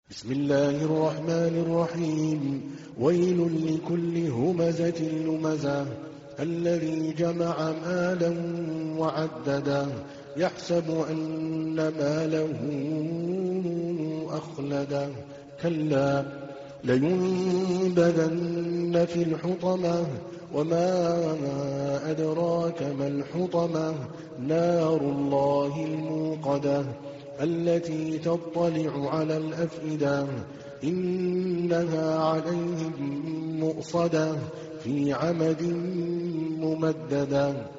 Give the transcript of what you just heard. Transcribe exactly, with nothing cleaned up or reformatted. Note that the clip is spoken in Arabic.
بسم الله الرحمن الرحيم ويل لكل همزة لمزة الذي جمع مالا وعدده يحسب أن ماله أخلده كلا لينبذن في الحطمة وما أدراك ما الحطمة نار الله الموقدة التي تطلع على الأفئدة إنها عليهم مؤصدة في عمد ممددة.